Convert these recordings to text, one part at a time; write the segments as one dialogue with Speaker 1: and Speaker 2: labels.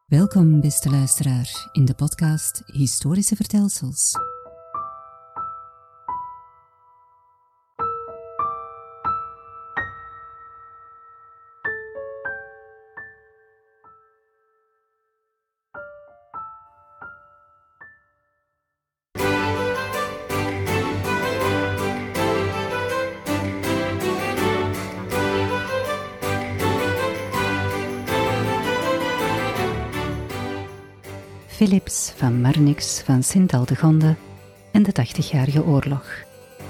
Speaker 1: Welkom, beste luisteraar, in de podcast Historische Vertelsels. Philips van Marnix van Sint-Aldegonde en de 80-jarige oorlog.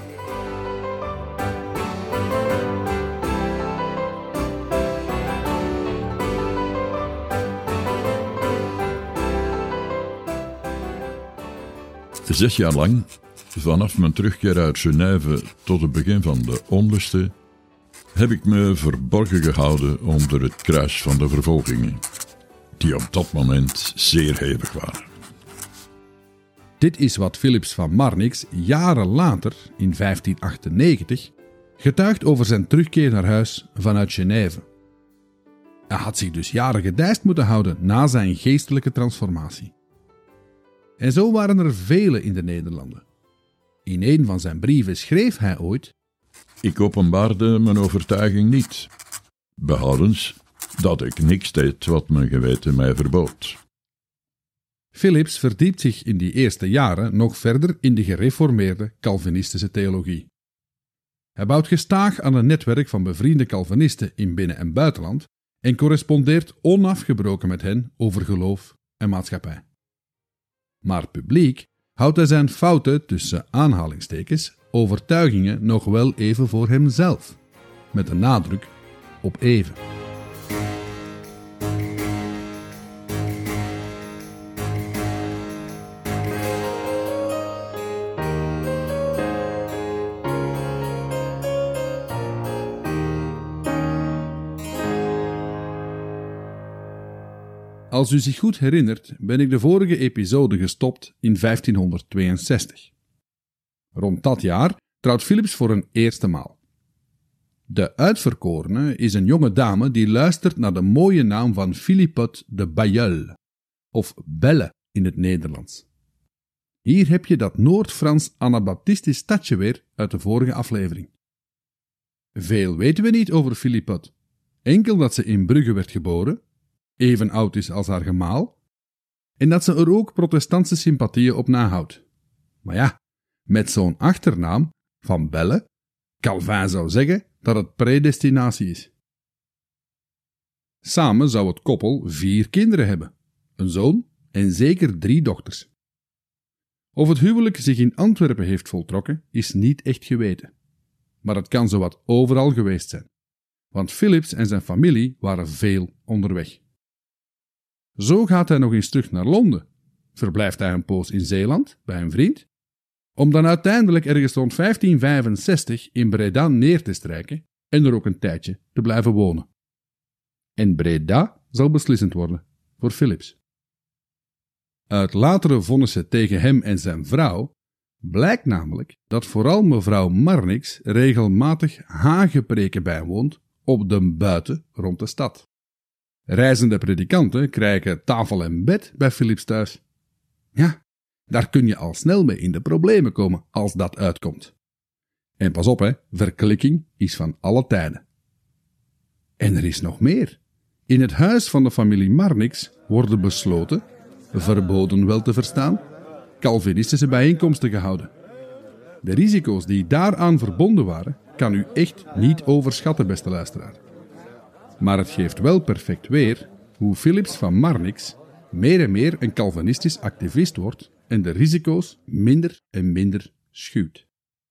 Speaker 2: Zes jaar lang, vanaf mijn terugkeer uit Genève tot het begin van de onlusten, heb ik me verborgen gehouden onder het kruis van de vervolgingen, die op dat moment zeer hevig waren.
Speaker 3: Dit is wat Philips van Marnix jaren later, in 1598, getuigt over zijn terugkeer naar huis vanuit Genève. Hij had zich dus jaren gedijst moeten houden na zijn geestelijke transformatie. En zo waren er vele in de Nederlanden. In een van zijn brieven schreef hij ooit:
Speaker 2: Ik openbaarde mijn overtuiging niet, behoudens dat ik niks deed wat mijn geweten mij verbood.
Speaker 3: Philips verdiept zich in die eerste jaren nog verder in de gereformeerde Calvinistische theologie. Hij bouwt gestaag aan een netwerk van bevriende Calvinisten in binnen- en buitenland en correspondeert onafgebroken met hen over geloof en maatschappij. Maar publiek houdt hij zijn foute, tussen aanhalingstekens, overtuigingen nog wel even voor hemzelf, met een nadruk op even. Als u zich goed herinnert, ben ik de vorige episode gestopt in 1562. Rond dat jaar trouwt Philips voor een eerste maal. De uitverkorene is een jonge dame die luistert naar de mooie naam van Philippot de Bailleul, of Belle in het Nederlands. Hier heb je dat Noord-Frans Anabaptistisch stadje weer uit de vorige aflevering. Veel weten we niet over Philippot, enkel dat ze in Brugge werd geboren, even oud is als haar gemaal, en dat ze er ook protestantse sympathieën op nahoudt. Maar ja, met zo'n achternaam, van Belle, Calvin zou zeggen dat het predestinatie is. Samen zou het koppel 4 kinderen hebben, een zoon en zeker 3 dochters. Of het huwelijk zich in Antwerpen heeft voltrokken, is niet echt geweten. Maar het kan zowat overal geweest zijn, want Philips en zijn familie waren veel onderweg. Zo gaat hij nog eens terug naar Londen, verblijft hij een poos in Zeeland bij een vriend, om dan uiteindelijk ergens rond 1565 in Breda neer te strijken en er ook een tijdje te blijven wonen. En Breda zal beslissend worden voor Philips. Uit latere vonnissen tegen hem en zijn vrouw blijkt namelijk dat vooral mevrouw Marnix regelmatig hagepreken bijwoont op de buiten rond de stad. Reizende predikanten krijgen tafel en bed bij Philips thuis. Ja, daar kun je al snel mee in de problemen komen als dat uitkomt. En pas op hè, verklikking is van alle tijden. En er is nog meer. In het huis van de familie Marnix worden besloten, verboden wel te verstaan, Calvinistische bijeenkomsten gehouden. De risico's die daaraan verbonden waren, kan u echt niet overschatten, beste luisteraar. Maar het geeft wel perfect weer hoe Philips van Marnix meer en meer een Calvinistisch activist wordt en de risico's minder en minder schuwt.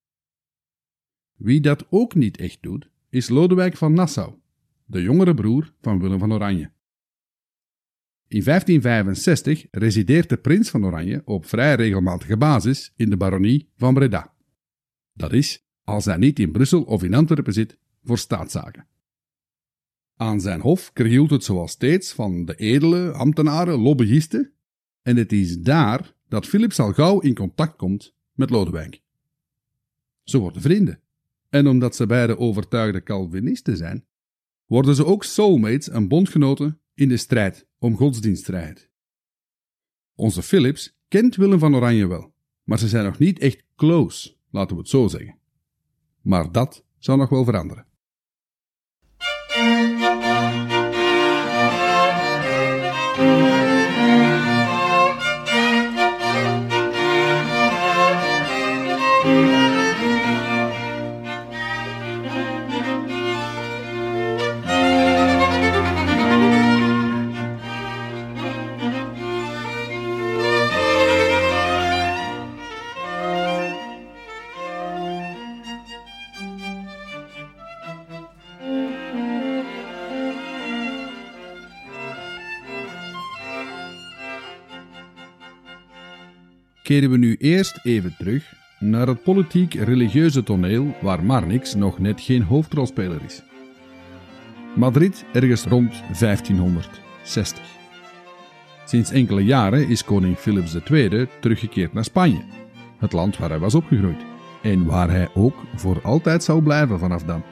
Speaker 3: Wie dat ook niet echt doet, is Lodewijk van Nassau, de jongere broer van Willem van Oranje. In 1565 resideert de prins van Oranje op vrij regelmatige basis in de baronie van Breda. Dat is, als hij niet in Brussel of in Antwerpen zit, voor staatszaken. Aan zijn hof krioelt het zoals steeds van de edele ambtenaren, lobbyisten, en het is daar dat Philips al gauw in contact komt met Lodewijk. Ze worden vrienden, en omdat ze beide overtuigde Calvinisten zijn, worden ze ook soulmates en bondgenoten in de strijd om godsdienstvrijheid. Onze Philips kent Willem van Oranje wel, maar ze zijn nog niet echt close, laten we het zo zeggen. Maar dat zou nog wel veranderen. Keren we nu eerst even terug naar het politiek-religieuze toneel waar Marnix nog net geen hoofdrolspeler is. Madrid ergens rond 1560. Sinds enkele jaren is koning Philips II teruggekeerd naar Spanje, het land waar hij was opgegroeid en waar hij ook voor altijd zal blijven vanaf dan.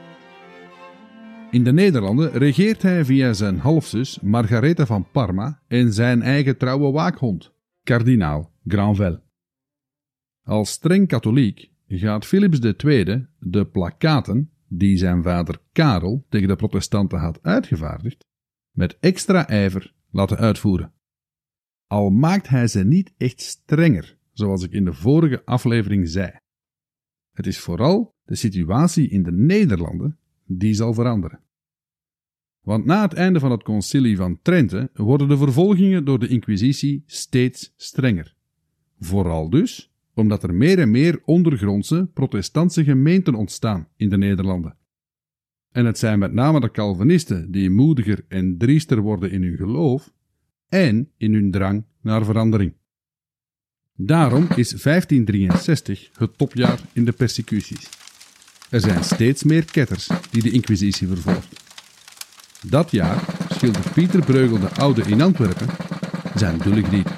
Speaker 3: In de Nederlanden regeert hij via zijn halfzus Margaretha van Parma en zijn eigen trouwe waakhond, kardinaal Granvelle. Als streng katholiek gaat Philips II de plakkaten die zijn vader Karel tegen de protestanten had uitgevaardigd, met extra ijver laten uitvoeren. Al maakt hij ze niet echt strenger, zoals ik in de vorige aflevering zei. Het is vooral de situatie in de Nederlanden die zal veranderen. Want na het einde van het concilie van Trente worden de vervolgingen door de Inquisitie steeds strenger. Vooral dus omdat er meer en meer ondergrondse protestantse gemeenten ontstaan in de Nederlanden. En het zijn met name de Calvinisten die moediger en driester worden in hun geloof en in hun drang naar verandering. Daarom is 1563 het topjaar in de persecuties. Er zijn steeds meer ketters die de Inquisitie vervolgt. Dat jaar schildert Pieter Bruegel de Oude in Antwerpen zijn dulleklied.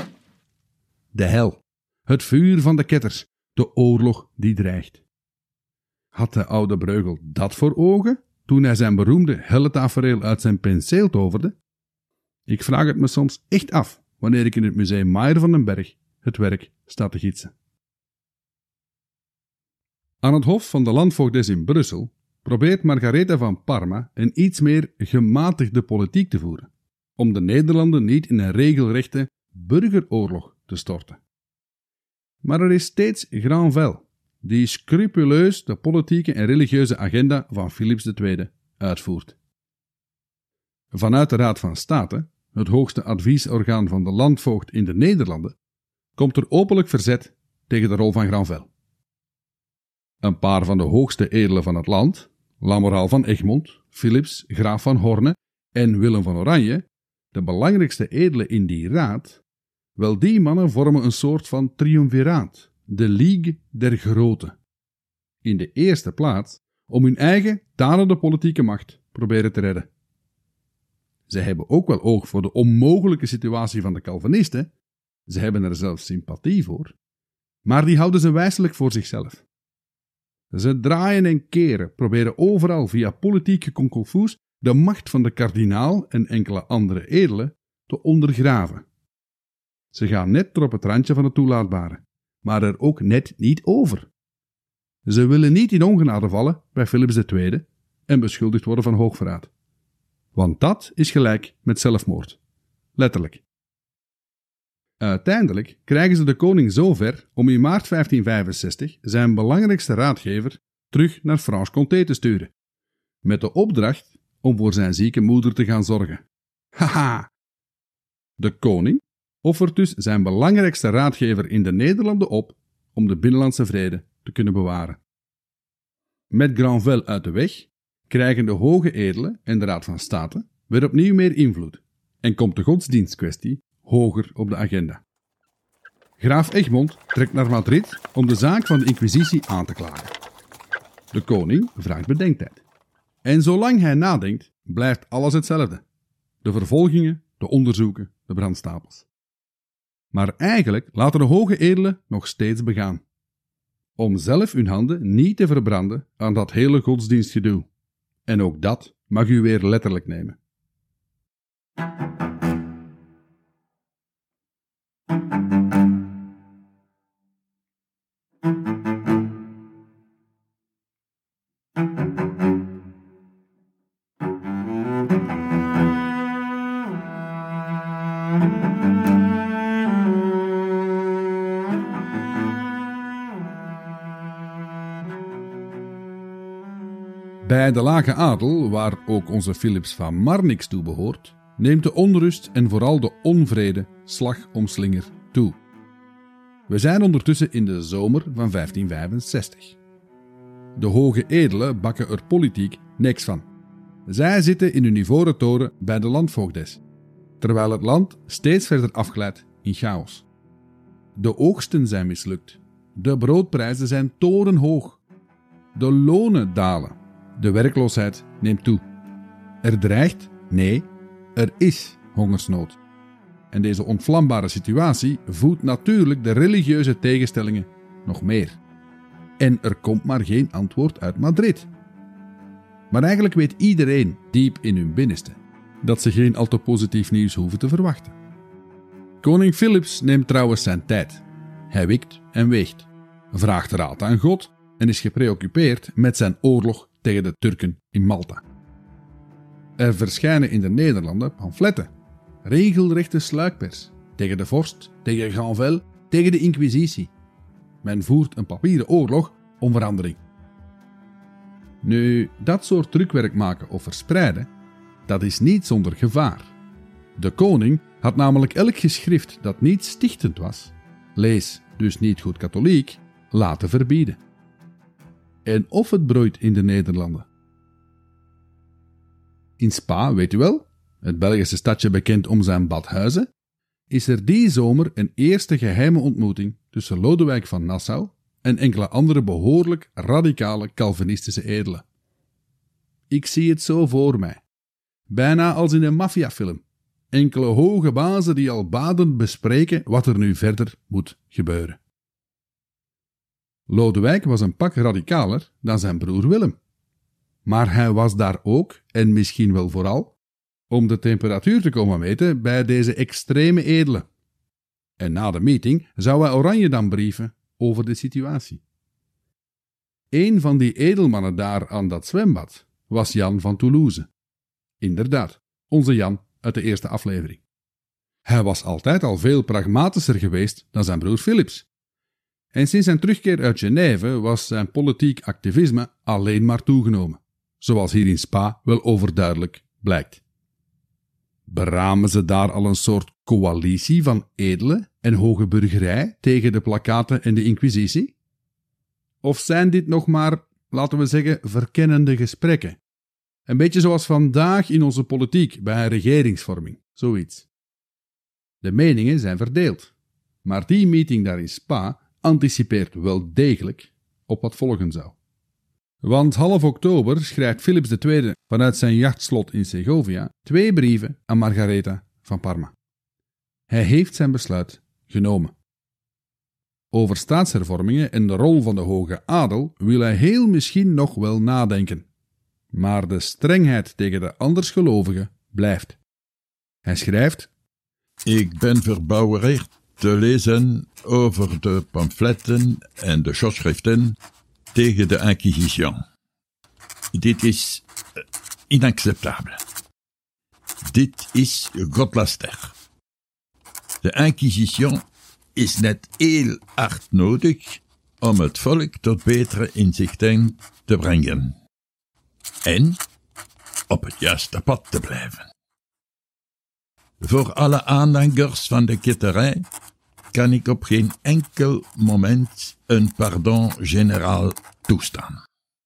Speaker 3: De hel, het vuur van de ketters, de oorlog die dreigt. Had de oude Bruegel dat voor ogen toen hij zijn beroemde helletafereel uit zijn penseel toverde? Ik vraag het me soms echt af wanneer ik in het museum Maier van den Berg het werk sta te gidsen. Aan het hof van de landvoogdes in Brussel probeert Margaretha van Parma een iets meer gematigde politiek te voeren, om de Nederlanden niet in een regelrechte burgeroorlog te storten. Maar er is steeds Granvelle, die scrupuleus de politieke en religieuze agenda van Philips II uitvoert. Vanuit de Raad van State, het hoogste adviesorgaan van de landvoogd in de Nederlanden, komt er openlijk verzet tegen de rol van Granvelle. Een paar van de hoogste edelen van het land, Lamoraal van Egmond, Philips, graaf van Horne en Willem van Oranje, de belangrijkste edelen in die raad, wel die mannen vormen een soort van triumviraat, de Ligue der Groten. In de eerste plaats om hun eigen dalende politieke macht proberen te redden. Ze hebben ook wel oog voor de onmogelijke situatie van de Calvinisten, ze hebben er zelfs sympathie voor, maar die houden ze wijselijk voor zichzelf. Ze draaien en keren, proberen overal via politieke konkelfoes de macht van de kardinaal en enkele andere edelen te ondergraven. Ze gaan net tot op het randje van het toelaatbare, maar er ook net niet over. Ze willen niet in ongenade vallen bij Philips II en beschuldigd worden van hoogverraad. Want dat is gelijk met zelfmoord. Letterlijk. Uiteindelijk krijgen ze de koning zover om in maart 1565 zijn belangrijkste raadgever terug naar Franche-Comté te sturen, met de opdracht om voor zijn zieke moeder te gaan zorgen. Haha! De koning offert dus zijn belangrijkste raadgever in de Nederlanden op om de binnenlandse vrede te kunnen bewaren. Met Granvelle uit de weg krijgen de hoge edelen en de Raad van State weer opnieuw meer invloed en komt de godsdienstkwestie hoger op de agenda. Graaf Egmond trekt naar Madrid om de zaak van de Inquisitie aan te klagen. De koning vraagt bedenktijd. En zolang hij nadenkt, blijft alles hetzelfde. De vervolgingen, de onderzoeken, de brandstapels. Maar eigenlijk laten de hoge edelen nog steeds begaan. Om zelf hun handen niet te verbranden aan dat hele godsdienstgedoe. En ook dat mag u weer letterlijk nemen. Bij de lage adel, waar ook onze Philips van Marnix toe behoort, neemt de onrust en vooral de onvrede slag om slinger toe. We zijn ondertussen in de zomer van 1565. De hoge edelen bakken er politiek niks van. Zij zitten in hun ivoren toren bij de landvoogdes, terwijl het land steeds verder afglijdt in chaos. De oogsten zijn mislukt, de broodprijzen zijn torenhoog, de lonen dalen. De werkloosheid neemt toe. Er dreigt, nee, er is hongersnood. En deze ontvlambare situatie voedt natuurlijk de religieuze tegenstellingen nog meer. En er komt maar geen antwoord uit Madrid. Maar eigenlijk weet iedereen diep in hun binnenste dat ze geen al te positief nieuws hoeven te verwachten. Koning Philips neemt trouwens zijn tijd. Hij wikt en weegt, vraagt raad aan God en is gepreoccupeerd met zijn oorlog tegen de Turken in Malta. Er verschijnen in de Nederlanden pamfletten, regelrechte sluikpers, tegen de vorst, tegen Granvelle, tegen de Inquisitie. Men voert een papieren oorlog om verandering. Nu, dat soort drukwerk maken of verspreiden, dat is niet zonder gevaar. De koning had namelijk elk geschrift dat niet stichtend was, lees dus niet goed katholiek, laten verbieden. En of het broeit in de Nederlanden. In Spa, weet u wel, het Belgische stadje bekend om zijn badhuizen, is er die zomer een eerste geheime ontmoeting tussen Lodewijk van Nassau en enkele andere behoorlijk radicale Calvinistische edelen. Ik zie het zo voor mij. Bijna als in een maffiafilm. Enkele hoge bazen die al badend bespreken wat er nu verder moet gebeuren. Lodewijk was een pak radicaler dan zijn broer Willem. Maar hij was daar ook, en misschien wel vooral, om de temperatuur te komen meten bij deze extreme edelen. En na de meeting zou hij Oranje dan brieven over de situatie. Een van die edelmannen daar aan dat zwembad was Jan van Toulouse. Inderdaad, onze Jan uit de eerste aflevering. Hij was altijd al veel pragmatischer geweest dan zijn broer Philips. En sinds zijn terugkeer uit Genève was zijn politiek activisme alleen maar toegenomen, zoals hier in Spa wel overduidelijk blijkt. Beramen ze daar al een soort coalitie van edelen en hoge burgerij tegen de plakkaten en de inquisitie? Of zijn dit nog maar, laten we zeggen, verkennende gesprekken? Een beetje zoals vandaag in onze politiek bij een regeringsvorming, zoiets. De meningen zijn verdeeld, maar die meeting daar in Spa anticipeert wel degelijk op wat volgen zou. Want half oktober schrijft Philips II vanuit zijn jachtslot in Segovia 2 brieven aan Margaretha van Parma. Hij heeft zijn besluit genomen. Over staatshervormingen en de rol van de hoge adel wil hij heel misschien nog wel nadenken. Maar de strengheid tegen de andersgelovigen blijft. Hij schrijft:
Speaker 2: Ik ben verbouwereerd te lezen over de pamfletten en de geschriften tegen de Inquisition. Dit is inacceptabel. Dit is godlaster. De Inquisition is net heel hard nodig om het volk tot betere inzichten te brengen. En op het juiste pad te blijven. Voor alle aanhangers van de ketterij kan ik op geen enkel moment een pardon generaal toestaan.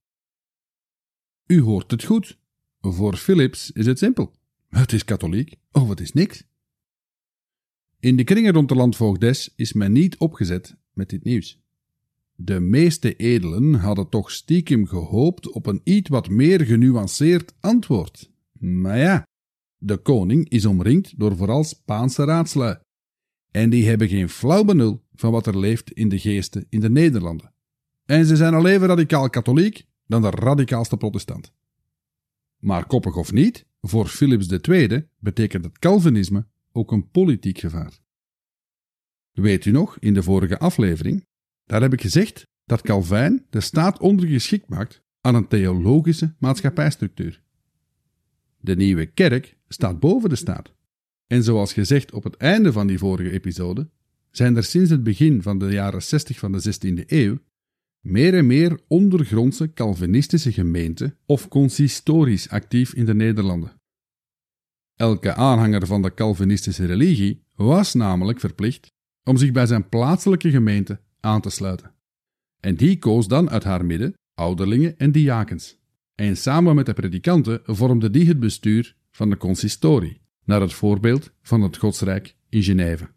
Speaker 3: U hoort het goed. Voor Philips is het simpel. Het is katholiek of het is niks. In de kringen rond de landvoogdes is men niet opgezet met dit nieuws. De meeste edelen hadden toch stiekem gehoopt op een iets wat meer genuanceerd antwoord. Maar ja, de koning is omringd door vooral Spaanse raadslui. En die hebben geen flauw benul van wat er leeft in de geesten in de Nederlanden. En ze zijn al even radicaal katholiek dan de radicaalste protestant. Maar koppig of niet, Voor Philips II betekent het Calvinisme ook een politiek gevaar. Weet u nog, in de vorige aflevering, daar heb ik gezegd dat Calvijn de staat ondergeschikt maakt aan een theologische maatschappijstructuur. De nieuwe kerk staat boven de staat. En zoals gezegd op het einde van die vorige episode, zijn er sinds het begin van de jaren 60 van de 16e eeuw meer en meer ondergrondse Calvinistische gemeenten of consistories actief in de Nederlanden. Elke aanhanger van de Calvinistische religie was namelijk verplicht om zich bij zijn plaatselijke gemeente aan te sluiten. En die koos dan uit haar midden ouderlingen en diakens. En samen met de predikanten vormden die het bestuur van de consistorie, naar het voorbeeld van het Godsrijk in Genève.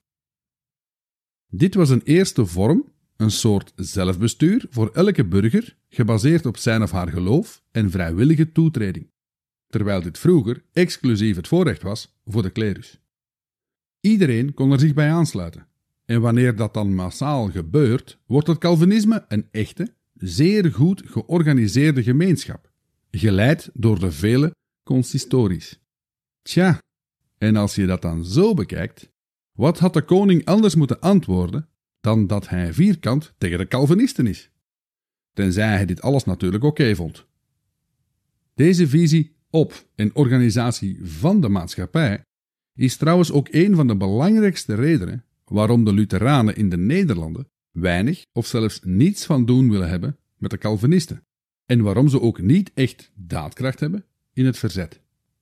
Speaker 3: Dit was een eerste vorm, een soort zelfbestuur voor elke burger, gebaseerd op zijn of haar geloof en vrijwillige toetreding, terwijl dit vroeger exclusief het voorrecht was voor de klerus. Iedereen kon er zich bij aansluiten, en wanneer dat dan massaal gebeurt, wordt het Calvinisme een echte, zeer goed georganiseerde gemeenschap, geleid door de vele consistories. Tja, en als je dat dan zo bekijkt, wat had de koning anders moeten antwoorden dan dat hij vierkant tegen de Calvinisten is? Tenzij hij dit alles natuurlijk oké vond. Deze visie op en organisatie van de maatschappij is trouwens ook een van de belangrijkste redenen waarom de Lutheranen in de Nederlanden weinig of zelfs niets van doen willen hebben met de Calvinisten en waarom ze ook niet echt daadkracht hebben in het verzet.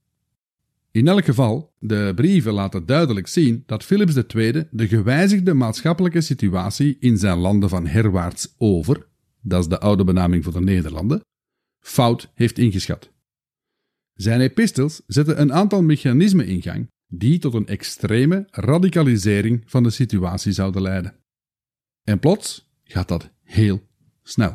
Speaker 3: In elk geval, de brieven laten duidelijk zien dat Philips II de gewijzigde maatschappelijke situatie in zijn landen van herwaarts over, dat is de oude benaming voor de Nederlanden, fout heeft ingeschat. Zijn epistels zetten een aantal mechanismen in gang die tot een extreme radicalisering van de situatie zouden leiden. En plots gaat dat heel snel.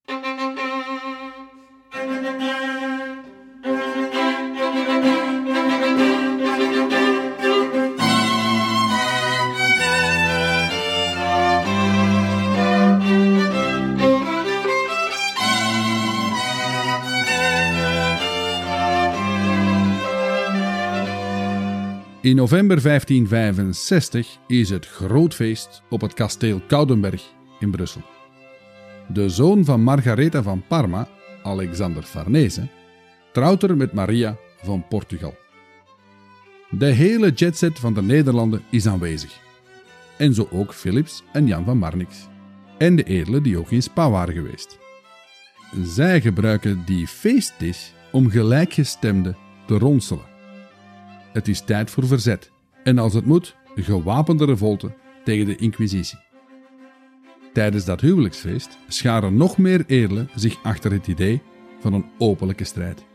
Speaker 3: In november 1565 is het grootfeest op het kasteel Koudenberg in Brussel. De zoon van Margaretha van Parma, Alexander Farnese, trouwt er met Maria van Portugal. De hele jetset van de Nederlanden is aanwezig. En zo ook Philips en Jan van Marnix. En de edelen die ook in Spa waren geweest. Zij gebruiken die feestdish om gelijkgestemden te ronselen. Het is tijd voor verzet en als het moet, gewapende revolte tegen de inquisitie. Tijdens dat huwelijksfeest scharen nog meer edelen zich achter het idee van een openlijke strijd.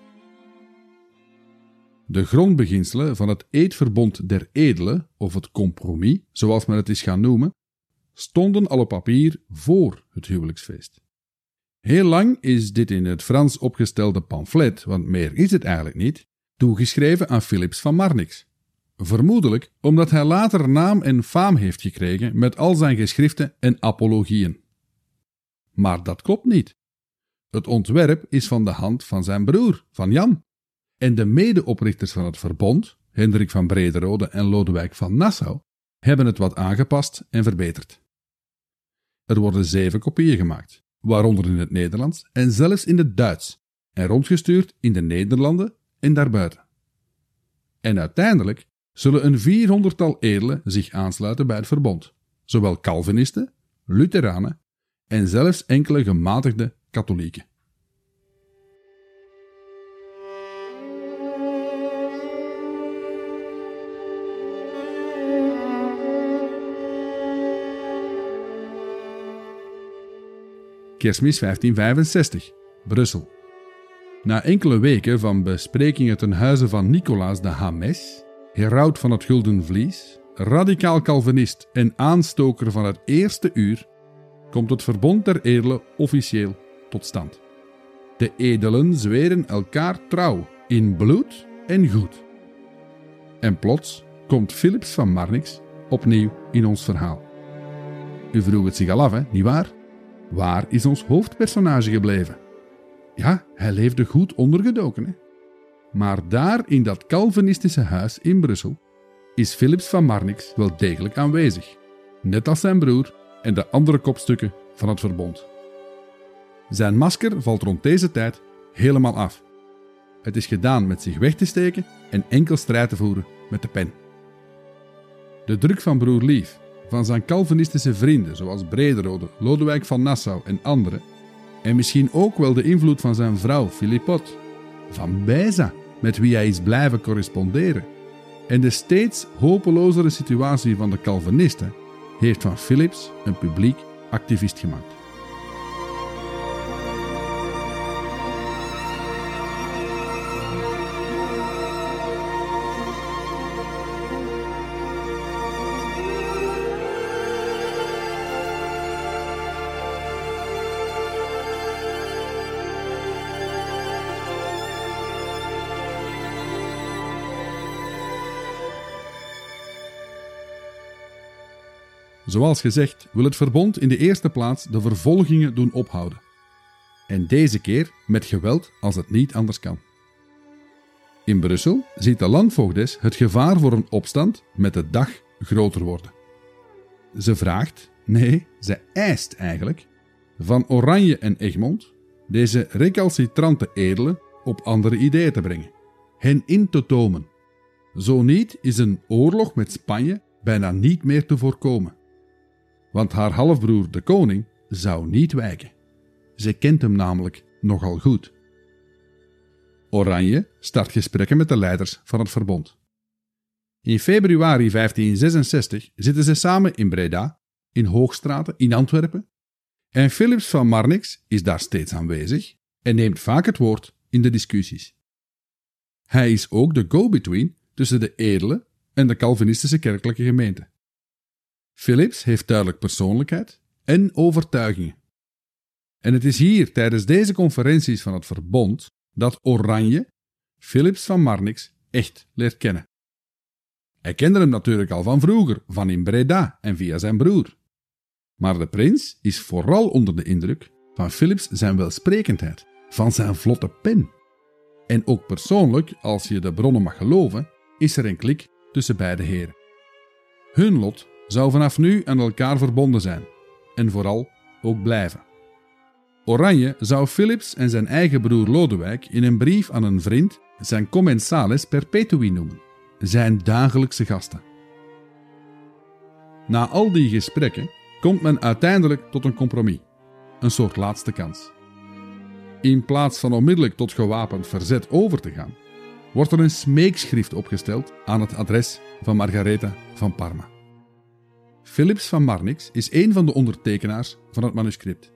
Speaker 3: De grondbeginselen van het eedverbond der edelen, of het compromis, zoals men het is gaan noemen, stonden al op papier voor het huwelijksfeest. Heel lang is dit in het Frans opgestelde pamflet, want meer is het eigenlijk niet, toegeschreven aan Philips van Marnix. Vermoedelijk omdat hij later naam en faam heeft gekregen met al zijn geschriften en apologieën. Maar dat klopt niet. Het ontwerp is van de hand van zijn broer, van Jan. En de medeoprichters van het verbond, Hendrik van Brederode en Lodewijk van Nassau, hebben het wat aangepast en verbeterd. Er worden 7 kopieën gemaakt, waaronder in het Nederlands en zelfs in het Duits, en rondgestuurd in de Nederlanden en daarbuiten. En uiteindelijk zullen een 400-tal edelen zich aansluiten bij het verbond, zowel Calvinisten, Lutheranen en zelfs enkele gematigde katholieken. Kerstmis 1565, Brussel. Na enkele weken van besprekingen ten huize van Nicolaas de Hames, heraut van het Gulden Vlies, radicaal Calvinist en aanstoker van het eerste uur, komt het verbond der edelen officieel tot stand. De edelen zweren elkaar trouw in bloed en goed. En plots komt Philips van Marnix opnieuw in ons verhaal. U vroeg het zich al af, hè? Niet waar? Waar is ons hoofdpersonage gebleven? Ja, hij leefde goed ondergedoken. Hè? Maar daar in dat Calvinistische huis in Brussel is Philips van Marnix wel degelijk aanwezig, net als zijn broer en de andere kopstukken van het verbond. Zijn masker valt rond deze tijd helemaal af. Het is gedaan met zich weg te steken en enkel strijd te voeren met de pen. De druk van broer Lief, van zijn Calvinistische vrienden zoals Brederode, Lodewijk van Nassau en anderen, en misschien ook wel de invloed van zijn vrouw Philippot, van Beza, met wie hij is blijven corresponderen, en de steeds hopelozere situatie van de Calvinisten, heeft van Philips een publiek activist gemaakt. Zoals gezegd wil het verbond in de eerste plaats de vervolgingen doen ophouden. En deze keer met geweld als het niet anders kan. In Brussel ziet de landvoogdes het gevaar voor een opstand met de dag groter worden. Ze vraagt, nee, ze eist eigenlijk, van Oranje en Egmond deze recalcitrante edelen op andere ideeën te brengen, hen in te tomen. Zo niet is een oorlog met Spanje bijna niet meer te voorkomen. Want haar halfbroer de koning zou niet wijken. Ze kent hem namelijk nogal goed. Oranje start gesprekken met de leiders van het verbond. In februari 1566 zitten ze samen in Breda, in Hoogstraten, in Antwerpen, en Philips van Marnix is daar steeds aanwezig en neemt vaak het woord in de discussies. Hij is ook de go-between tussen de edelen en de Calvinistische kerkelijke gemeente. Philips heeft duidelijk persoonlijkheid en overtuigingen. En het is hier tijdens deze conferenties van het verbond dat Oranje Philips van Marnix echt leert kennen. Hij kende hem natuurlijk al van vroeger, van in Breda en via zijn broer. Maar de prins is vooral onder de indruk van Philips zijn welsprekendheid, van zijn vlotte pen. En ook persoonlijk, als je de bronnen mag geloven, is er een klik tussen beide heren. Hun lot zou vanaf nu aan elkaar verbonden zijn en vooral ook blijven. Oranje zou Philips en zijn eigen broer Lodewijk in een brief aan een vriend zijn commensales perpetui noemen, zijn dagelijkse gasten. Na al die gesprekken komt men uiteindelijk tot een compromis, een soort laatste kans. In plaats van onmiddellijk tot gewapend verzet over te gaan, wordt er een smeekschrift opgesteld aan het adres van Margaretha van Parma. Philips van Marnix is een van de ondertekenaars van het manuscript.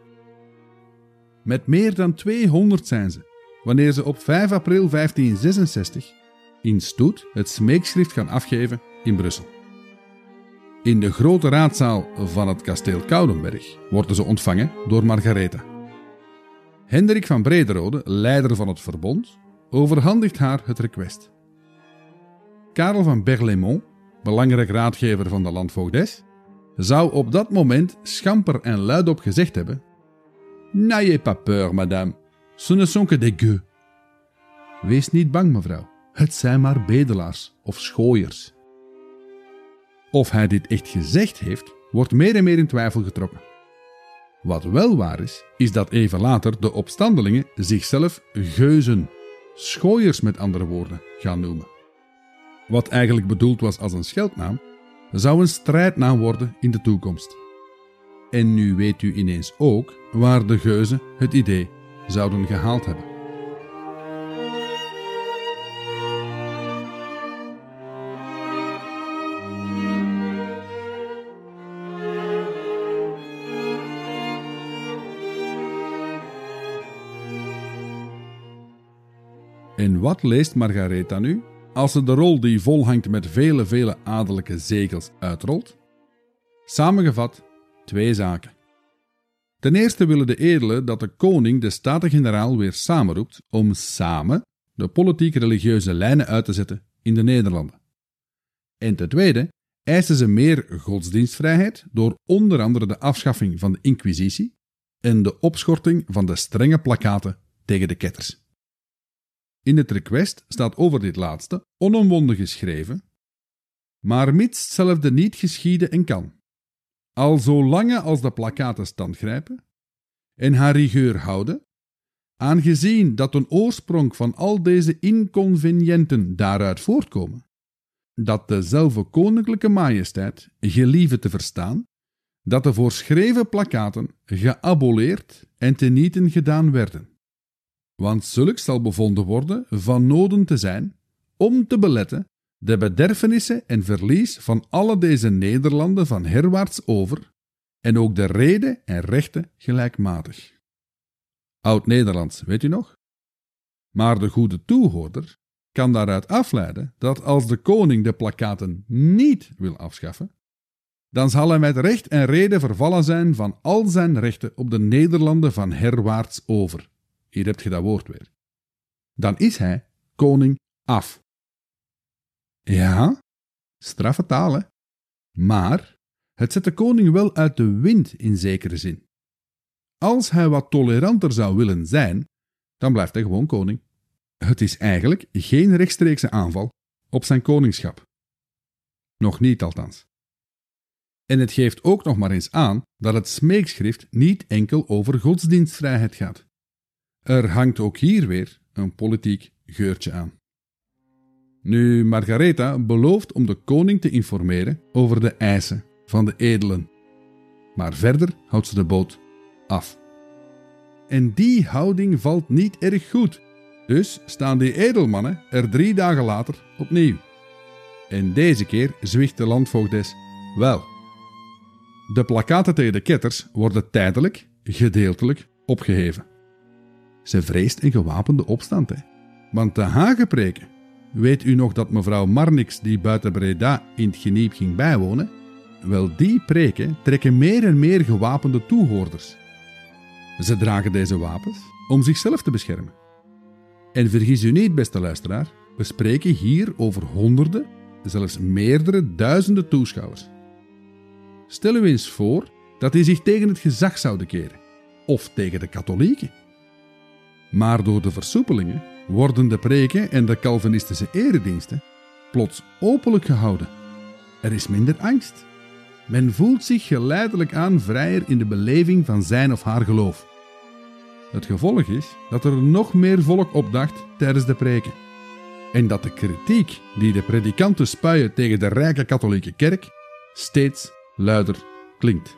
Speaker 3: Met meer dan 200 zijn ze, wanneer ze op 5 april 1566 in stoet het smeekschrift gaan afgeven in Brussel. In de grote raadzaal van het kasteel Koudenberg worden ze ontvangen door Margaretha. Hendrik van Brederode, leider van het verbond, overhandigt haar het request. Karel van Berlaymont, belangrijk raadgever van de landvoogdes, zou op dat moment schamper en luidop gezegd hebben: N'ayez pas peur, madame, ce ne sont que des gueux. Wees niet bang, mevrouw, het zijn maar bedelaars of schooiers. Of hij dit echt gezegd heeft, wordt meer en meer in twijfel getrokken. Wat wel waar is dat even later de opstandelingen zichzelf geuzen, schooiers met andere woorden, gaan noemen. Wat eigenlijk bedoeld was als een scheldnaam, zou een strijdnaam worden in de toekomst. En nu weet u ineens ook waar de geuzen het idee zouden gehaald hebben. En wat leest Margaretha nu als ze de rol die volhangt met vele adellijke zegels uitrolt? Samengevat 2 zaken. Ten eerste willen de edelen dat de koning de Staten-Generaal weer samenroept om samen de politiek-religieuze lijnen uit te zetten in de Nederlanden. En ten tweede eisen ze meer godsdienstvrijheid door onder andere de afschaffing van de inquisitie en de opschorting van de strenge plakkaten tegen de ketters. In het request staat over dit laatste onomwonden geschreven: maar mits hetzelfde niet geschieden en kan, al zolange als de plakkaten stand grijpen en haar rigueur houden, aangezien dat een oorsprong van al deze inconveniënten daaruit voortkomen, dat dezelfde koninklijke majesteit gelieve te verstaan, dat de voorschreven plakkaten geaboleerd en tenieten gedaan werden. Want zulks zal bevonden worden van noden te zijn om te beletten de bederfenissen en verlies van alle deze Nederlanden van herwaarts over en ook de rede en rechten gelijkmatig. Oud-Nederlands, weet u nog? Maar de goede toehoorder kan daaruit afleiden dat als de koning de plakkaten niet wil afschaffen, dan zal hij met recht en rede vervallen zijn van al zijn rechten op de Nederlanden van herwaarts over. Hier heb je dat woord weer. Dan is hij koning af. Ja, straffe taal, hè? Maar het zet de koning wel uit de wind in zekere zin. Als hij wat toleranter zou willen zijn, dan blijft hij gewoon koning. Het is eigenlijk geen rechtstreekse aanval op zijn koningschap. Nog niet althans. En het geeft ook nog maar eens aan dat het smeekschrift niet enkel over godsdienstvrijheid gaat. Er hangt ook hier weer een politiek geurtje aan. Nu, Margaretha belooft om de koning te informeren over de eisen van de edelen. Maar verder houdt ze de boot af. En die houding valt niet erg goed. Dus staan die edelmannen er 3 dagen later opnieuw. En deze keer zwicht de landvoogdes wel. De plakkaten tegen de ketters worden tijdelijk, gedeeltelijk opgeheven. Ze vreest een gewapende opstand, hè. Want de hagepreken, weet u nog dat mevrouw Marnix die buiten Breda in het geniep ging bijwonen? Wel, die preken trekken meer en meer gewapende toehoorders. Ze dragen deze wapens om zichzelf te beschermen. En vergis u niet, beste luisteraar, we spreken hier over honderden, zelfs meerdere duizenden toeschouwers. Stel u eens voor dat die zich tegen het gezag zouden keren, of tegen de katholieken. Maar door de versoepelingen worden de preken en de Calvinistische erediensten plots openlijk gehouden. Er is minder angst. Men voelt zich geleidelijk aan vrijer in de beleving van zijn of haar geloof. Het gevolg is dat er nog meer volk opdaagt tijdens de preken. En dat de kritiek die de predikanten spuien tegen de rijke katholieke kerk steeds luider klinkt.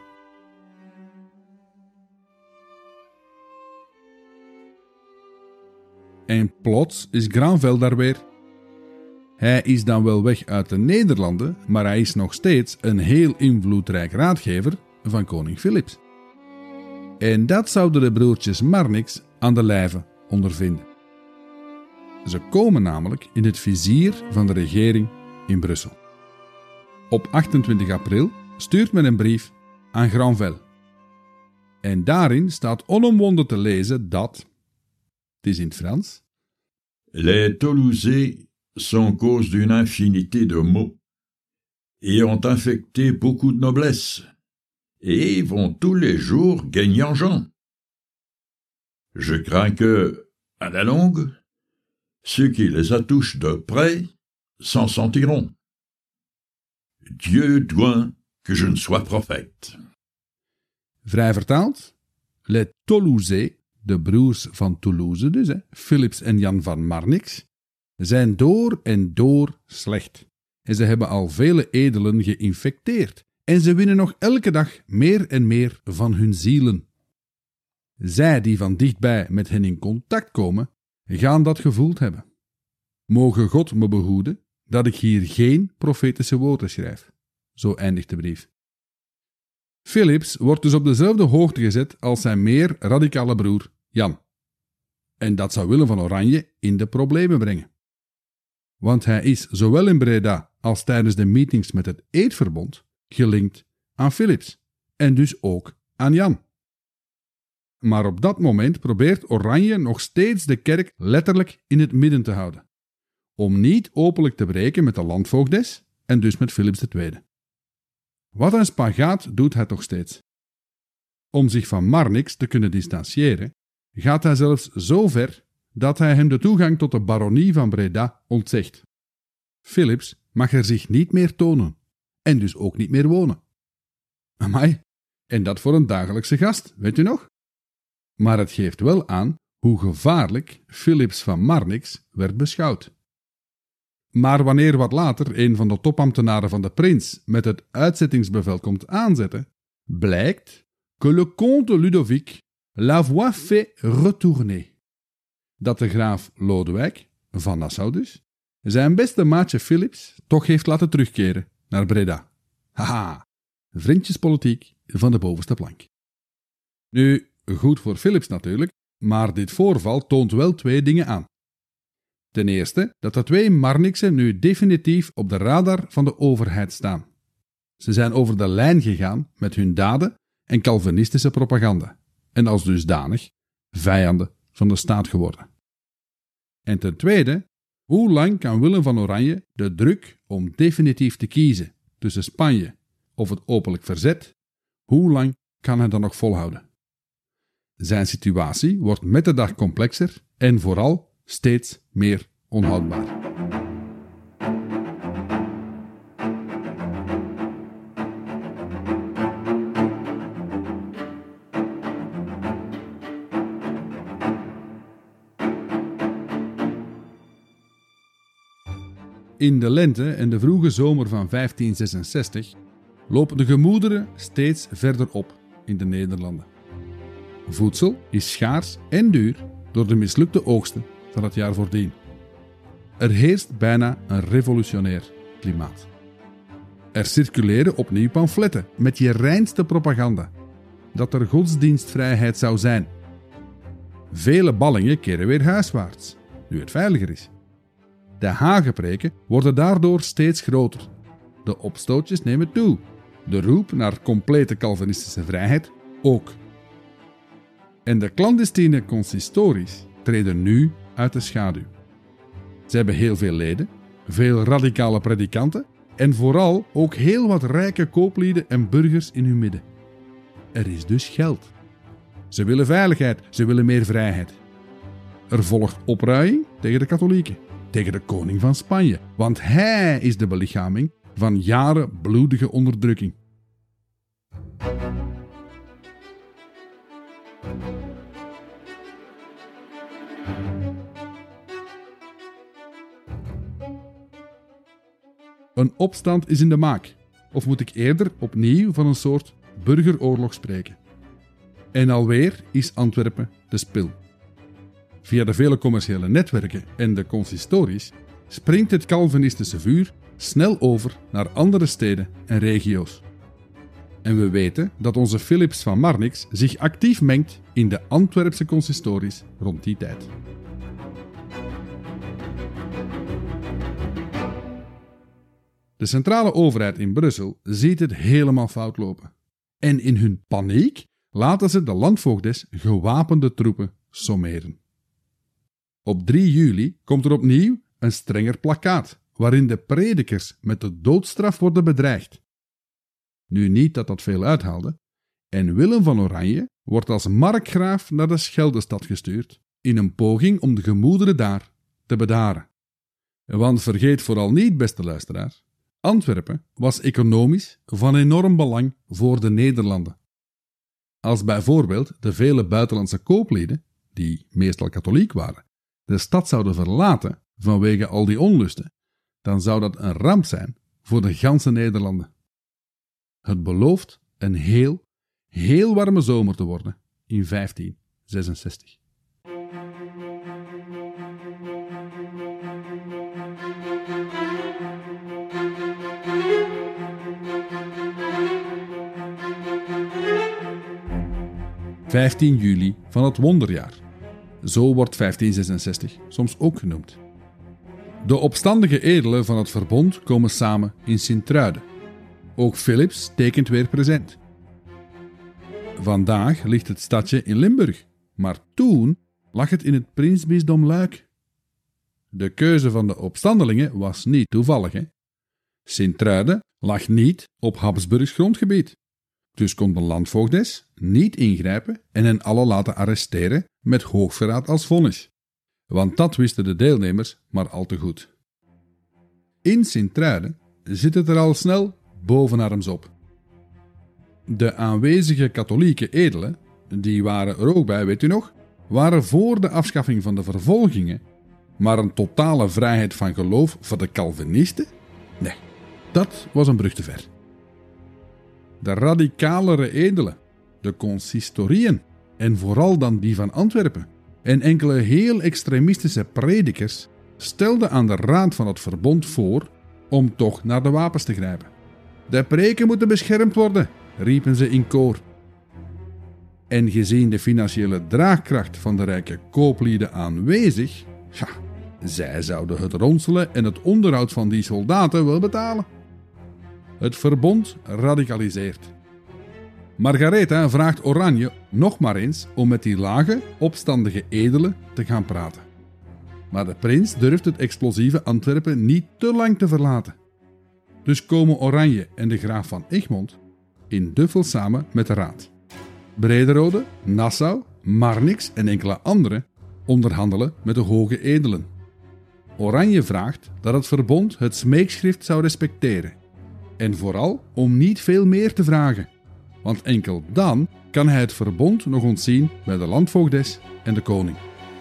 Speaker 3: En plots is Granvelle daar weer. Hij is dan wel weg uit de Nederlanden, maar hij is nog steeds een heel invloedrijk raadgever van koning Philips. En dat zouden de broertjes Marnix aan de lijve ondervinden. Ze komen namelijk in het vizier van de regering in Brussel. Op 28 april stuurt men een brief aan Granvelle. En daarin staat onomwonden te lezen dat, het is in het Frans,
Speaker 2: Les Toulousais sont cause d'une infinité de maux, et ont infecté beaucoup de noblesse, et vont tous les jours gagnant. Je crains que, à la longue, ceux qui les attouchent de près s'en sentiront. Dieu doit que je ne sois prophète.
Speaker 3: Vrij vertaald, les Toulousais, de broers van Toulouse dus, Philips en Jan van Marnix, zijn door en door slecht. En ze hebben al vele edelen geïnfecteerd. En ze winnen nog elke dag meer en meer van hun zielen. Zij die van dichtbij met hen in contact komen, gaan dat gevoeld hebben. Mogen God me behoeden dat ik hier geen profetische woorden schrijf. Zo eindigt de brief. Philips wordt dus op dezelfde hoogte gezet als zijn meer radicale broer Jan. En dat zou Willem van Oranje in de problemen brengen. Want hij is zowel in Breda als tijdens de meetings met het Eedverbond gelinkt aan Philips en dus ook aan Jan. Maar op dat moment probeert Oranje nog steeds de kerk letterlijk in het midden te houden, om niet openlijk te breken met de landvoogdes en dus met Philips II. Wat een spagaat doet hij toch steeds. Om zich van Marnix te kunnen distancieren, gaat hij zelfs zo ver dat hij hem de toegang tot de baronie van Breda ontzegt. Philips mag er zich niet meer tonen en dus ook niet meer wonen. Amai, en dat voor een dagelijkse gast, weet u nog? Maar het geeft wel aan hoe gevaarlijk Philips van Marnix werd beschouwd. Maar wanneer wat later een van de topambtenaren van de prins met het uitzettingsbevel komt aanzetten, blijkt que le comte Ludovic la voix fait retourner. Dat de graaf Lodewijk, van Nassau dus, zijn beste maatje Philips toch heeft laten terugkeren naar Breda. Haha, vriendjespolitiek van de bovenste plank. Nu, goed voor Philips natuurlijk, maar dit voorval toont wel twee dingen aan. Ten eerste dat de twee Marnixen nu definitief op de radar van de overheid staan. Ze zijn over de lijn gegaan met hun daden en Calvinistische propaganda en als dusdanig vijanden van de staat geworden. En ten tweede, hoe lang kan Willem van Oranje de druk om definitief te kiezen tussen Spanje of het openlijk verzet, hoe lang kan hij dan nog volhouden? Zijn situatie wordt met de dag complexer en vooral steeds meer onhoudbaar. In de lente en de vroege zomer van 1566 lopen de gemoederen steeds verder op in de Nederlanden. Voedsel is schaars en duur door de mislukte oogsten van het jaar voordien. Er heerst bijna een revolutionair klimaat. Er circuleren opnieuw pamfletten met je reinste propaganda dat er godsdienstvrijheid zou zijn. Vele ballingen keren weer huiswaarts, nu het veiliger is. De hagepreken worden daardoor steeds groter. De opstootjes nemen toe. De roep naar complete Calvinistische vrijheid ook. En de clandestine consistories treden nu uit de schaduw. Ze hebben heel veel leden, veel radicale predikanten en vooral ook heel wat rijke kooplieden en burgers in hun midden. Er is dus geld. Ze willen veiligheid, ze willen meer vrijheid. Er volgt opruiing tegen de katholieken, tegen de koning van Spanje, want hij is de belichaming van jaren bloedige onderdrukking. Een opstand is in de maak, of moet ik eerder opnieuw van een soort burgeroorlog spreken. En alweer is Antwerpen de spil. Via de vele commerciële netwerken en de consistories springt het Calvinistische vuur snel over naar andere steden en regio's. En we weten dat onze Philips van Marnix zich actief mengt in de Antwerpse consistories rond die tijd. De centrale overheid in Brussel ziet het helemaal fout lopen. En in hun paniek laten ze de landvoogdes gewapende troepen sommeren. Op 3 juli komt er opnieuw een strenger plakkaat, waarin de predikers met de doodstraf worden bedreigd. Nu niet dat dat veel uithaalde, en Willem van Oranje wordt als markgraaf naar de Scheldestad gestuurd, in een poging om de gemoederen daar te bedaren. Want vergeet vooral niet, beste luisteraar, Antwerpen was economisch van enorm belang voor de Nederlanden. Als bijvoorbeeld de vele buitenlandse kooplieden, die meestal katholiek waren, de stad zouden verlaten vanwege al die onlusten, dan zou dat een ramp zijn voor de ganse Nederlanden. Het belooft een heel warme zomer te worden in 1566. ...15 juli van het wonderjaar. Zo wordt 1566 soms ook genoemd. De opstandige edelen van het verbond komen samen in Sint-Truiden. Ook Philips tekent weer present. Vandaag ligt het stadje in Limburg, maar toen lag het in het prinsbisdom Luik. De keuze van de opstandelingen was niet toevallig, hè? Sint-Truiden lag niet op Habsburgs grondgebied. Dus kon de landvoogdes niet ingrijpen en hen alle laten arresteren met hoogverraad als vonnis. Want dat wisten de deelnemers maar al te goed. In Sint-Truiden zit het er al snel bovenarms op. De aanwezige katholieke edelen, die waren er ook bij, weet u nog, waren voor de afschaffing van de vervolgingen, maar een totale vrijheid van geloof voor de Calvinisten? Nee, dat was een brug te ver. De radicalere edelen, de consistorieën en vooral dan die van Antwerpen en enkele heel extremistische predikers stelden aan de raad van het verbond voor om toch naar de wapens te grijpen. De preken moeten beschermd worden, riepen ze in koor. En gezien de financiële draagkracht van de rijke kooplieden aanwezig, zij zouden het ronselen en het onderhoud van die soldaten wel betalen. Het verbond radicaliseert. Margaretha vraagt Oranje nog maar eens om met die lage, opstandige edelen te gaan praten. Maar de prins durft het explosieve Antwerpen niet te lang te verlaten. Dus komen Oranje en de graaf van Egmond in Duffel samen met de raad. Brederode, Nassau, Marnix en enkele anderen onderhandelen met de hoge edelen. Oranje vraagt dat het verbond het smeekschrift zou respecteren. En vooral om niet veel meer te vragen, want enkel dan kan hij het verbond nog ontzien bij de landvoogdes en de koning.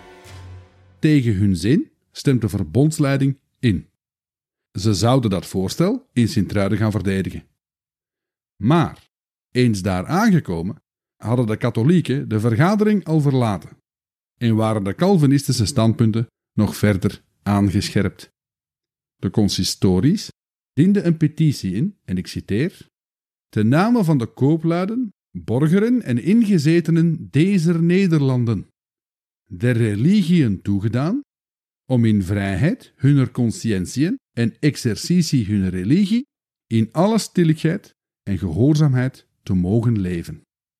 Speaker 3: Tegen hun zin stemt de verbondsleiding in. Ze zouden dat voorstel in Sint-Truiden gaan verdedigen. Maar, eens daar aangekomen, hadden de katholieken de vergadering al verlaten en waren de Calvinistische standpunten nog verder aangescherpt. De consistories dienden een petitie in, en ik citeer, ten name van de koopluiden, borgeren en ingezetenen dezer Nederlanden, der religieën toegedaan, om in vrijheid hunner consciëntieën en exercitie hunner religie in alle stilligheid en gehoorzaamheid te mogen leven.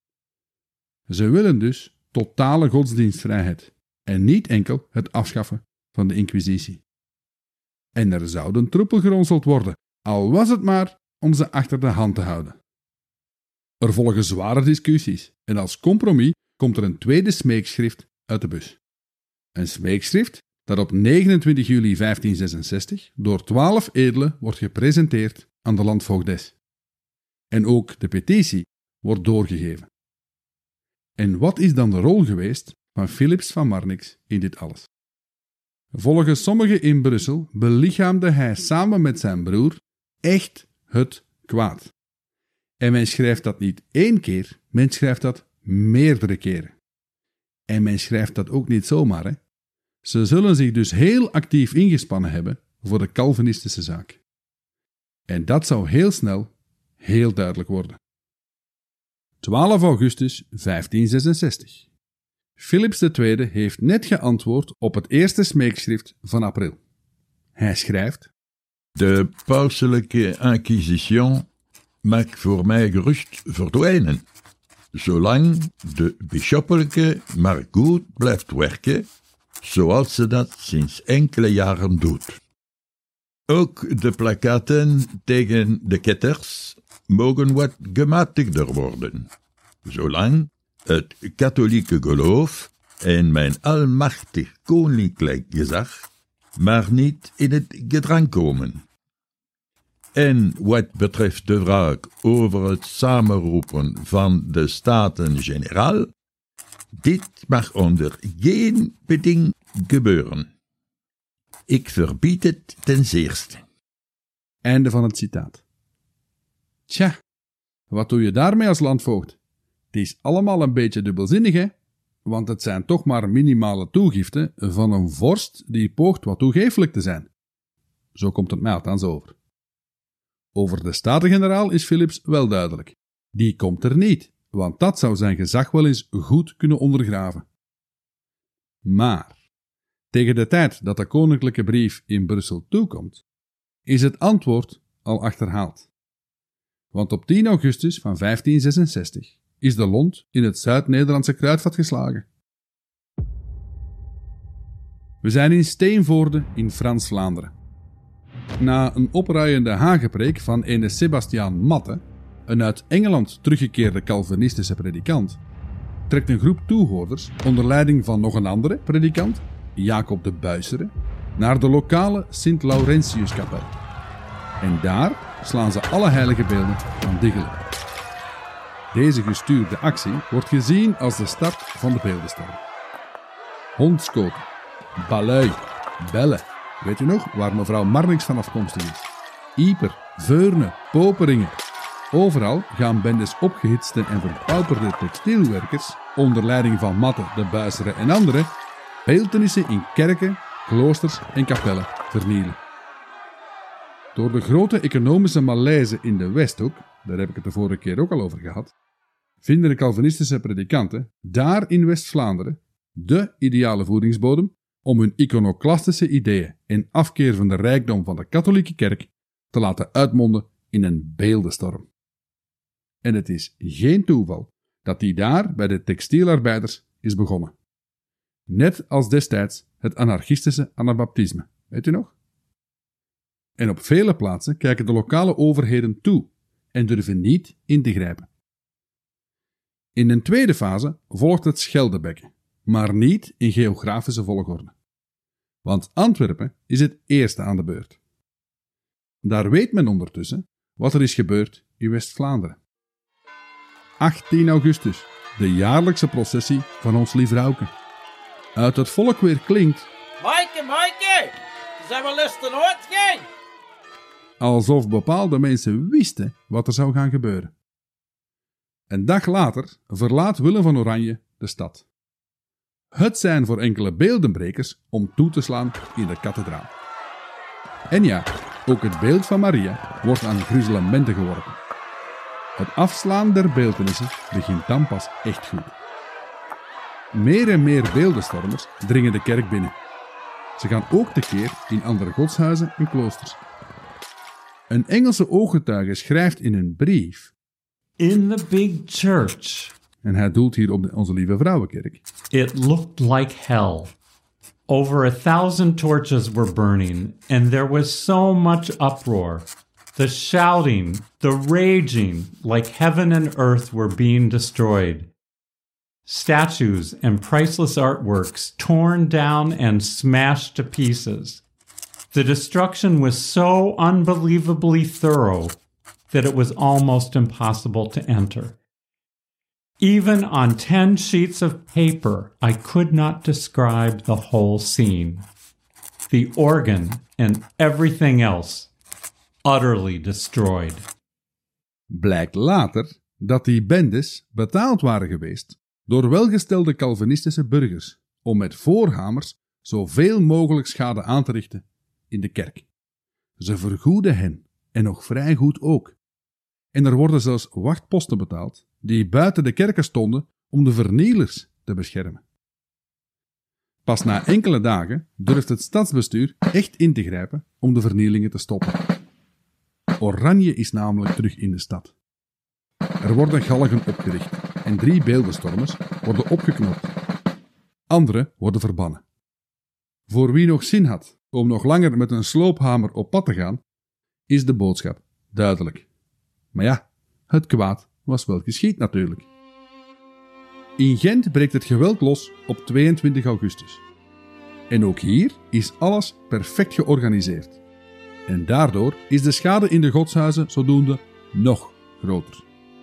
Speaker 3: Ze willen dus totale godsdienstvrijheid en niet enkel het afschaffen van de inquisitie. En er zouden troepen geronseld worden, al was het maar om ze achter de hand te houden. Er volgen zware discussies en als compromis komt er een tweede smeekschrift uit de bus. Een smeekschrift dat op 29 juli 1566 door 12 edelen wordt gepresenteerd aan de landvoogdes. En ook de petitie wordt doorgegeven. En wat is dan de rol geweest van Philips van Marnix in dit alles? Volgens sommigen in Brussel belichaamde hij samen met zijn broer echt het kwaad. En men schrijft dat niet 1 keer, men schrijft dat meerdere keren. En men schrijft dat ook niet zomaar, hè. Ze zullen zich dus heel actief ingespannen hebben voor de Calvinistische zaak. En dat zou heel snel heel duidelijk worden. 12 augustus 1566. Philips II heeft net geantwoord op het eerste smeekschrift van april. Hij schrijft:
Speaker 2: De pauselijke inquisition mag voor mij gerust verdwijnen, zolang de bisschoppelijke maar goed blijft werken, zoals ze dat sinds enkele jaren doet. Ook de plakkaten tegen de ketters mogen wat gematigder worden, zolang het katholieke geloof en mijn almachtig koninklijk gezag maar niet in het gedrang komen. En wat betreft de vraag over het samenroepen van de Staten-Generaal, dit mag onder geen beding gebeuren. Ik verbied het ten zeerste.
Speaker 3: Einde van het citaat. Tja, wat doe je daarmee als landvoogd? Het is allemaal een beetje dubbelzinnig, hè? Want het zijn toch maar minimale toegiften van een vorst die poogt wat toegeeflijk te zijn. Zo komt het mij althans over. Over de Staten-Generaal is Philips wel duidelijk. Die komt er niet, want dat zou zijn gezag wel eens goed kunnen ondergraven. Maar, tegen de tijd dat de koninklijke brief in Brussel toekomt, is het antwoord al achterhaald. Want op 10 augustus van 1566 is de lont in het Zuid-Nederlandse kruidvat geslagen. We zijn in Steenvoorde in Frans-Vlaanderen. Na een opruiende hagepreek van ene Sebastiaan Matte, een uit Engeland teruggekeerde Calvinistische predikant, trekt een groep toehoorders onder leiding van nog een andere predikant Jacob de Buissere naar de lokale Sint-Laurentiuskapel. En daar slaan ze alle heilige beelden aan diggelen. Deze gestuurde actie wordt gezien als de start van de beeldenstorm. Hondscoten, Balui, Belle, weet u nog waar mevrouw Marnix van afkomstig is? Ieper, Veurne, Poperingen. Overal gaan bendes opgehitste en verpauperde textielwerkers, onder leiding van Matte, de Buissere en anderen, beeltenissen in kerken, kloosters en kapellen vernielen. Door de grote economische malaise in de Westhoek, daar heb ik het de vorige keer ook al over gehad, vinden de Calvinistische predikanten daar in West-Vlaanderen de ideale voedingsbodem om hun iconoclastische ideeën en afkeer van de rijkdom van de katholieke kerk te laten uitmonden in een beeldenstorm. En het is geen toeval dat die daar bij de textielarbeiders is begonnen. Net als destijds het anarchistische anabaptisme, weet u nog? En op vele plaatsen kijken de lokale overheden toe en durven niet in te grijpen. In een tweede fase volgt het Scheldebekken, maar niet in geografische volgorde. Want Antwerpen is het eerste aan de beurt. Daar weet men ondertussen wat er is gebeurd in West-Vlaanderen. 18 augustus, de jaarlijkse processie van ons lief Rauke. Uit het volk weer klinkt:
Speaker 4: Maaike, zijn we lusten nooit geen?
Speaker 3: Alsof bepaalde mensen wisten wat er zou gaan gebeuren. Een dag later verlaat Willem van Oranje de stad. Het zijn voor enkele beeldenbrekers om toe te slaan in de kathedraal. En ja, ook het beeld van Maria wordt aan gruzelementen geworpen. Het afslaan der beeltenissen begint dan pas echt goed. Meer en meer beeldenstormers dringen de kerk binnen. Ze gaan ook tekeer in andere godshuizen en kloosters. Een Engelse ooggetuige schrijft in een brief:
Speaker 5: In the big church,
Speaker 3: en hij doelt hier op onze lieve vrouwenkerk,
Speaker 5: it looked like hell. Over 1,000 torches were burning, and there was so much uproar. The shouting, the raging, like heaven and earth were being destroyed. Statues and priceless artworks torn down and smashed to pieces. The destruction was so unbelievably thorough that it was almost impossible to enter. Even on 10 sheets of paper, I could not describe the whole scene. The organ and everything else utterly destroyed.
Speaker 3: Blijkt later dat die bendes betaald waren geweest door welgestelde Calvinistische burgers om met voorhamers zoveel mogelijk schade aan te richten in de kerk. Ze vergoeden hen, en nog vrij goed ook. En er worden zelfs wachtposten betaald die buiten de kerken stonden om de vernielers te beschermen. Pas na enkele dagen durft het stadsbestuur echt in te grijpen om de vernielingen te stoppen. Oranje is namelijk terug in de stad. Er worden galgen opgericht en 3 beeldenstormers worden opgeknopt. Anderen worden verbannen. Voor wie nog zin had om nog langer met een sloophamer op pad te gaan, is de boodschap duidelijk. Maar ja, het kwaad was wel geschied natuurlijk. In Gent breekt het geweld los op 22 augustus. En ook hier is alles perfect georganiseerd. En daardoor is de schade in de godshuizen zodoende nog groter.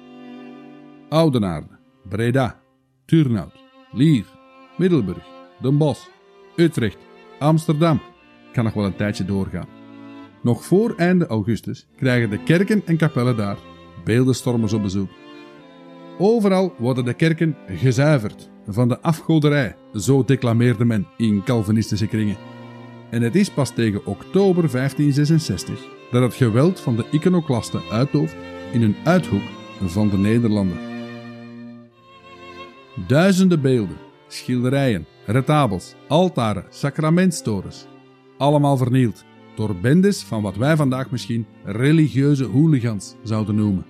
Speaker 3: Oudenaarde, Breda, Turnhout, Lier, Middelburg, Den Bosch, Utrecht, Amsterdam. Kan nog wel een tijdje doorgaan. Nog voor einde augustus krijgen de kerken en kapellen daar beeldenstormers op bezoek. Overal worden de kerken gezuiverd van de afgoderij, zo declameerde men in Calvinistische kringen. En het is pas tegen oktober 1566 dat het geweld van de iconoclasten uitdooft in een uithoek van de Nederlanden. Duizenden beelden, schilderijen, retabels, altaren, sacramentstorens, allemaal vernield door bendes van wat wij vandaag misschien religieuze hooligans zouden noemen.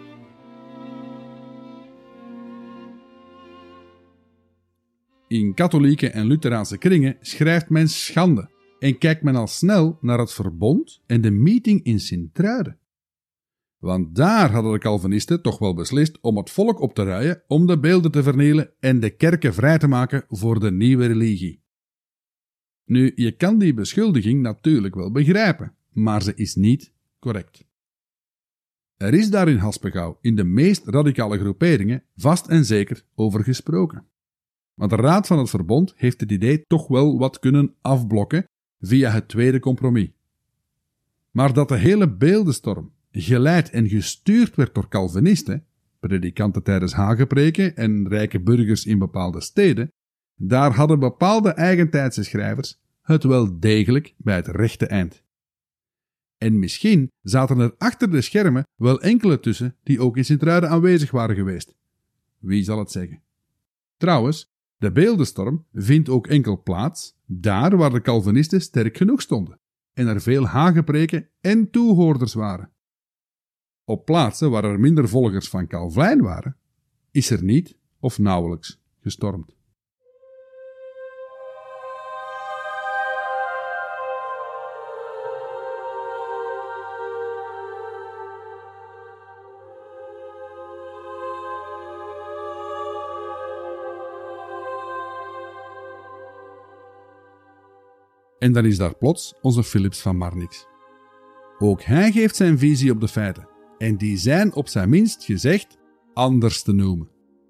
Speaker 3: In katholieke en Lutheraanse kringen schrijft men schande en kijkt men al snel naar het verbond en de meeting in Sint-Truiden. Want daar hadden de Calvinisten toch wel beslist om het volk op te ruien om de beelden te vernielen en de kerken vrij te maken voor de nieuwe religie. Nu, je kan die beschuldiging natuurlijk wel begrijpen, maar ze is niet correct. Er is daar in Haspengouw in de meest radicale groeperingen vast en zeker over gesproken. Maar de Raad van het Verbond heeft het idee toch wel wat kunnen afblokken via het tweede compromis. Maar dat de hele beeldenstorm geleid en gestuurd werd door Calvinisten, predikanten tijdens hagepreken en rijke burgers in bepaalde steden, daar hadden bepaalde eigentijdse schrijvers het wel degelijk bij het rechte eind. En misschien zaten er achter de schermen wel enkele tussen die ook in Sint-Truiden aanwezig waren geweest. Wie zal het zeggen? Trouwens, de beeldenstorm vindt ook enkel plaats daar waar de Calvinisten sterk genoeg stonden en er veel hagepreken en toehoorders waren. Op plaatsen waar er minder volgers van Calvijn waren, is er niet of nauwelijks gestormd. En dan is daar plots onze Philips van Marnix. Ook hij geeft zijn visie op de feiten, en die zijn op zijn minst gezegd anders te noemen.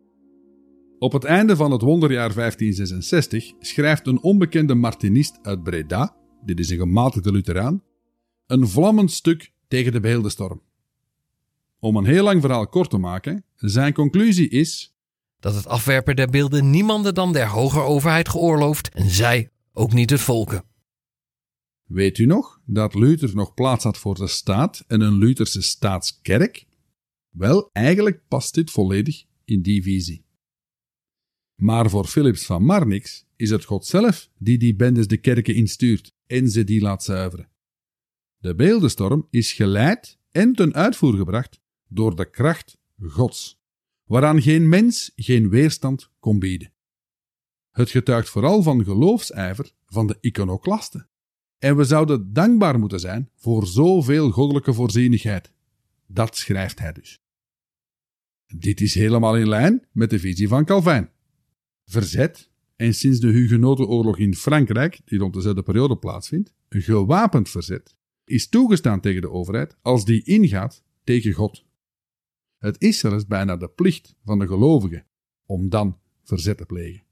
Speaker 3: Op het einde van het wonderjaar 1566 schrijft een onbekende Martinist uit Breda, dit is een gematigde Lutheraan, een vlammend stuk tegen de beeldenstorm. Om een heel lang verhaal kort te maken, zijn conclusie is
Speaker 6: dat het afwerpen der beelden niemanden dan der hoger overheid geoorloofd en zij ook niet het volken.
Speaker 3: Weet u nog dat Luther nog plaats had voor de staat en een Lutherse staatskerk? Wel, eigenlijk past dit volledig in die visie. Maar voor Philips van Marnix is het God zelf die bendes de kerken instuurt en ze die laat zuiveren. De beeldenstorm is geleid en ten uitvoer gebracht door de kracht Gods, waaraan geen mens geen weerstand kon bieden. Het getuigt vooral van geloofsijver van de iconoclasten. En we zouden dankbaar moeten zijn voor zoveel goddelijke voorzienigheid. Dat schrijft hij dus. Dit is helemaal in lijn met de visie van Calvijn. Verzet, en sinds de Hugenotenoorlog in Frankrijk, die rond dezelfde periode plaatsvindt, een gewapend verzet, is toegestaan tegen de overheid als die ingaat tegen God. Het is zelfs bijna de plicht van de gelovigen om dan verzet te plegen.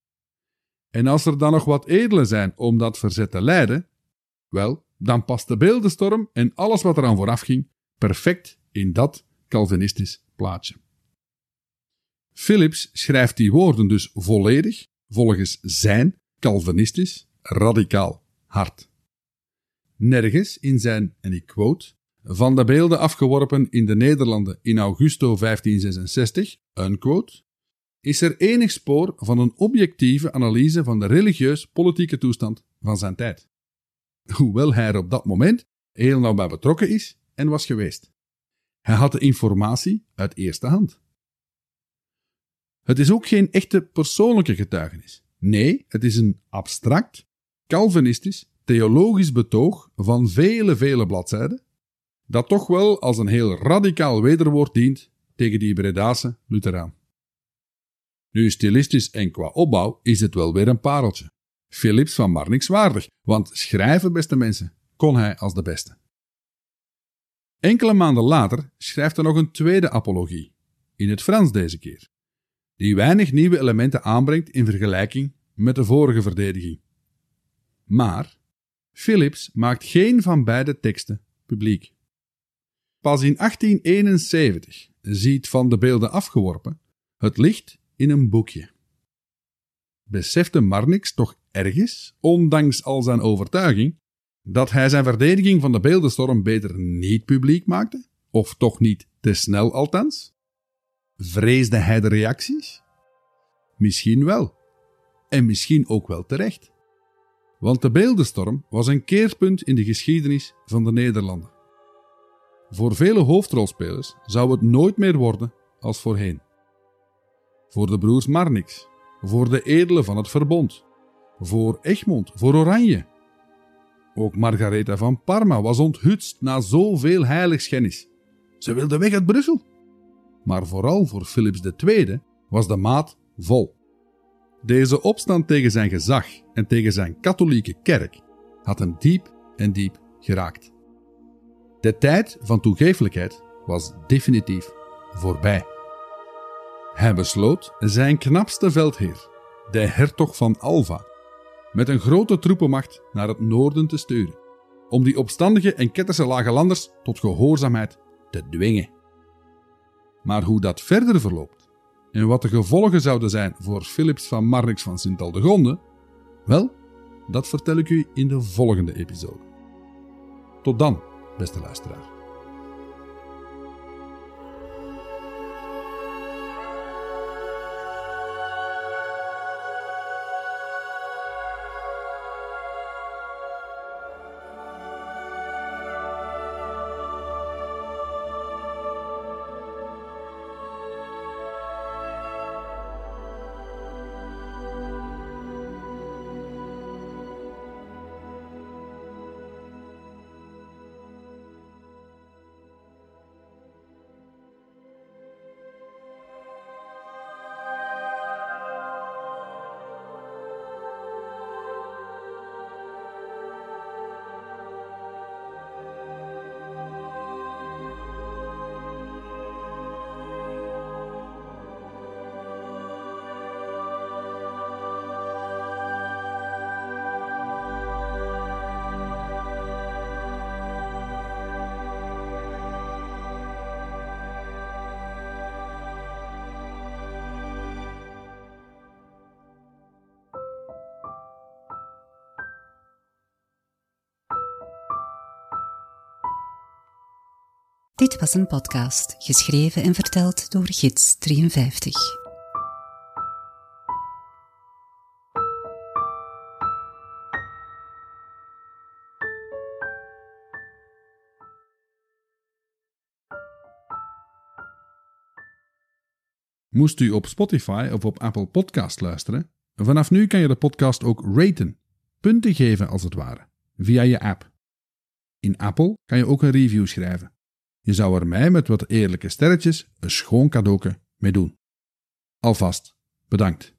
Speaker 3: En als er dan nog wat edelen zijn om dat verzet te leiden, wel, dan past de beeldenstorm en alles wat eraan vooraf ging perfect in dat Calvinistisch plaatje. Philips schrijft die woorden dus volledig volgens zijn Calvinistisch radicaal hart. Nergens in zijn, en ik quote, van de beelden afgeworpen in de Nederlanden in augusto 1566, unquote, is er enig spoor van een objectieve analyse van de religieus-politieke toestand van zijn tijd. Hoewel hij er op dat moment heel nauw bij betrokken is en was geweest. Hij had de informatie uit eerste hand. Het is ook geen echte persoonlijke getuigenis. Nee, het is een abstract, Calvinistisch, theologisch betoog van vele bladzijden, dat toch wel als een heel radicaal wederwoord dient tegen die Bredase Lutheraan. Nu, stilistisch en qua opbouw is het wel weer een pareltje. Philips van Marnix waardig, want schrijven, beste mensen, kon hij als de beste. Enkele maanden later schrijft hij nog een tweede apologie, in het Frans deze keer, die weinig nieuwe elementen aanbrengt in vergelijking met de vorige verdediging. Maar Philips maakt geen van beide teksten publiek. Pas in 1871 ziet Van de Beelden afgeworpen het licht in een boekje. Besefte Marnix toch ergens, ondanks al zijn overtuiging, dat hij zijn verdediging van de beeldenstorm beter niet publiek maakte? Of toch niet te snel althans? Vreesde hij de reacties? Misschien wel. En misschien ook wel terecht. Want de beeldenstorm was een keerpunt in de geschiedenis van de Nederlanden. Voor vele hoofdrolspelers zou het nooit meer worden als voorheen. Voor de broers Marnix, voor de edelen van het Verbond, voor Egmond, voor Oranje. Ook Margaretha van Parma was onthutst na zoveel heiligschennis. Ze wilde weg uit Brussel. Maar vooral voor Philips II was de maat vol. Deze opstand tegen zijn gezag en tegen zijn katholieke kerk had hem diep en diep geraakt. De tijd van toegeeflijkheid was definitief voorbij. Hij besloot zijn knapste veldheer, de hertog van Alva, met een grote troepenmacht naar het noorden te sturen, om die opstandige en ketterse Lagelanders tot gehoorzaamheid te dwingen. Maar hoe dat verder verloopt en wat de gevolgen zouden zijn voor Philips van Marnix van Sint-Aldegonde, wel, dat vertel ik u in de volgende episode. Tot dan, beste luisteraar.
Speaker 1: Dit was een podcast, geschreven en verteld door Gids 53.
Speaker 3: Moest u op Spotify of op Apple Podcast luisteren? Vanaf nu kan je de podcast ook raten, punten geven als het ware, via je app. In Apple kan je ook een review schrijven. Je zou er mij met wat eerlijke sterretjes een schoon cadeautje mee doen. Alvast bedankt.